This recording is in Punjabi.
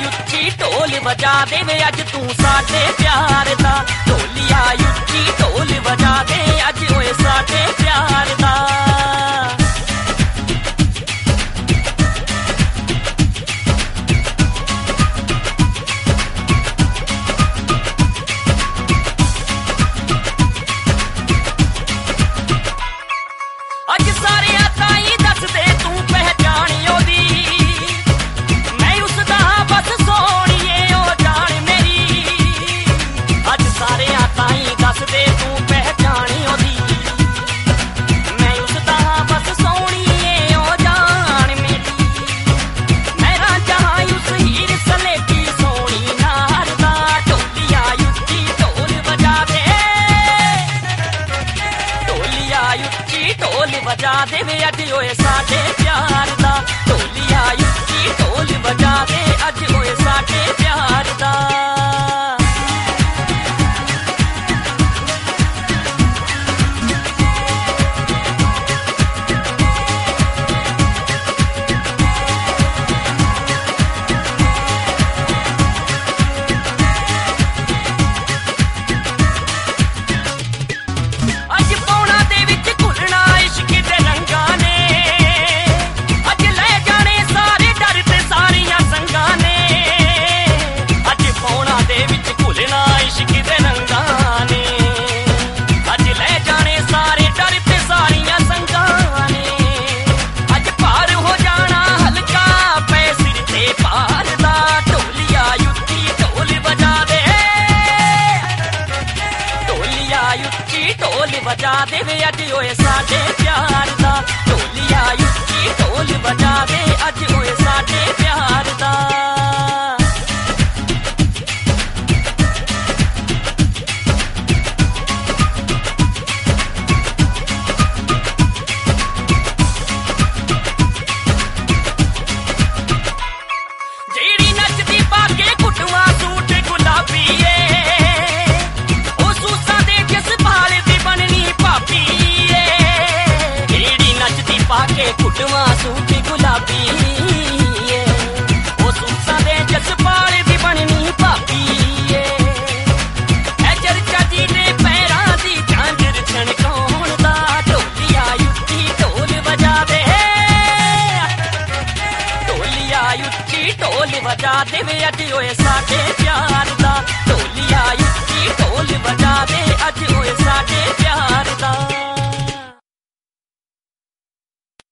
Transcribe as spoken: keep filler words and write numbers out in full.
ਉੱਚੀ ਢੋਲ ਵਜਾ ਦੇ ਵੇ ਅੱਜ ਤੂੰ ਸਾਡੇ ਪਿਆਰ ਦਾ। ਢੋਲੀਆ ਉੱਚੀ ਢੋਲ ਵਜਾ ਦੇ ਅੱਜ ਓਏ ਸਾਡੇ ਪਿਆਰ ਦਾ। ਅੱਜ ਸਾਰਿਆਂ ਤਾਈਂ ਦੱਸਦੇ ਤੂੰ ਪਹਿਚਾਣੀ ਉਹਦੀ, ਮੈਂ ਉਸਦਾ ਬਸ ਸੋਹਣੀਏ ਉਹ ਜਾਣ ਮੇਰੀ। ਅੱਜ ਸਾਰਿਆਂ ਤਾਈਂ ਦੱਸਦੇ ਤੂੰ ਪਹਿਚਾਣੀ ਉਹਦੀ, ਮੈਂ ਉਸਦਾ ਬਸ ਸੋਹਣੀਏ ਉਹ ਜਾਣ ਮੇਰੀ। ਮੈਂ ਰਾਂਝਾ ਉਸ ਹੀਰ ਸਲੇਟੀ ਸੋਹਣੀ ਨਾਰ ਦਾ। ਢੋਲੀਆ ਉੱਚੀ ਢੋਲ ਵਜਾ ਦੇ, ਢੋਲੀਆ ਉੱਚੀ ਢੋਲ ਵਜਾ ਦੇ ਵੇ ਅੱਜ ਓਏ ਸਾਡੇ ਪਿਆਰ ਦਾ। ਢੋਲੀਆ ਉੱਚੀ ਢੋਲ ਵਜਾ ਦੇ ਅੱਜ ਓਏ ਸਾਡੇ ਪਿਆਰ ਦਾ। ਅੱਜ ਪੌਣਾ ਦੇ ਵਿੱਚ ਘੁਲਣਾ ਇਸ਼ਕ ਦੇ ਰੰਗਾਂ ਨੇ, ਅੱਜ ਲੈ ਜਾਣੇ ਸਾਰੇ ਡਰ ਤੇ ਸਾਰੀਆਂ ਸੰਗਾਂ ਨੇ। ਅੱਜ ਪੌਣਾ ਦੇ ਵਿੱਚ ਘੁਲਣਾ ਇਸ਼ਕ ਦੇ ਰੰਗਾਂ ਨੇ, ਅੱਜ ਲੈ ਜਾਣੇ ਸਾਰੇ ਡਰ ਤੇ ਸਾਰੀਆਂ ਸੰਗਾਂ ਨੇ। ਅੱਜ ਭਾਰ ਹੋ ਜਾਣਾ ਹਲਕਾ ਪੈ ਸਿਰ ਤੇ ਭਾਰ ਦਾ। ਢੋਲੀਆ ਉੱਚੀ ਢੋਲ ਵਜਾ ਦੇ, ਢੋਲੀਆ ਉੱਚੀ ਢੋਲ ਵਜਾ ਦੇ ਵੇ ਅੱਜ ਓਏ ਸਾਡੇ ਪਿਆਰ ਦਾ। ਢੋਲੀਆ ਉੱਚੀ ਢੋਲ ਵਜਾ ਦੇ ਅੱਜ ਓਏ ਸਾਡੇ ਪਿਆਰ ਦਾ। ਜਿਹੜੀ ਨੱਚਦੀ ਪਾ ਕੇ ਘੁੱਟਵਾਂ ਸੂਟ ਗੁਲਾਬੀ ਏ, ਉਹ ਸੂਸਾਂ ਦੇ ਜਸਪਾਲ ਦੀ ਬਣਨੀ ਭਾਬੀ ਏ। ਜਿਹੜੀ ਨੱਚਦੀ ਪਾ ਕੇ ਘੁੱਟਵਾਂ ਸੂਟ ਗੁਲਾਬੀ ਏ, ਉਹ ਸੂਸਾਂ ਦੇ ਜਸਪਾਲ ਦੀ ਬਣਨੀ ਭਾਬੀ ਏ। ਐ ਚਰਚਾ ਜੀ ਦੇ ਪੈਰਾਂ ਦੀ ਝਾਂਜਰ ਛਣਕਾਉਣ ਦਾ। ਢੋਲੀਆ ਉੱਚੀ ਢੋਲ ਵਜਾ ਦੇ, ਢੋਲੀਆ ਉੱਚੀ ਢੋਲ ਵਜਾ ਦੇ ਵੇ ਅੱਜ ਓਏ ਸਾਡੇ ਪਿਆਰ ਦਾ। ਢੋਲੀਆ ਉੱਚੀ ਢੋਲ ਵਜਾ ਦੇ ਅੱਜ ਓਏ ਸਾਡੇ ਪਿਆਰ ਦਾ।